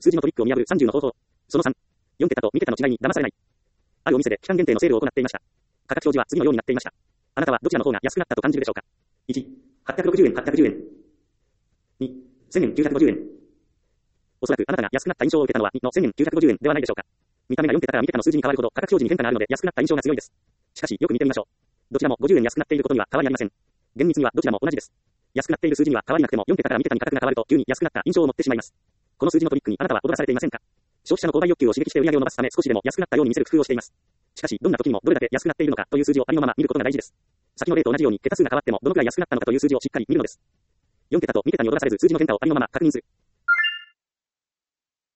数字のトリックを見破る30の方法。その3。4桁と2桁の違いに騙されない。あるお店で期間限定のセールを行っていました。価格表示は次のようになっていました。あなたはどちらの方が安くなったと感じるでしょうか。1、860円810円。2、1000円950円。おそらくあなたが安くなった印象を受けたのは2の1000円950円ではないでしょうか。見た目が4桁から2桁の数字に変わるほど価格表示に変化があるので安くなった印象が強いです。しかしよく見てみましょう。どちらも50円安くなっていることには変わりありません。厳密にはどちらも同じです。安くなっている数字には変わりなくても4桁から2桁に価格が変わると急に安くなった印象を持ってしまいます。この数字のトリックにあなたは驚かされていませんか。消費者の購買欲求を刺激して売り上げを伸ばすため少しでも安くなったように見せる工夫をしています。しかしどんな時にもどれだけ安くなっているのかという数字をありのまま見ることが大事です。先の例と同じように桁数が変わってもどのくらい安くなったのかという数字をしっかり見るのです。4桁と2桁に驚かされず数字の変化をありのまま確認する。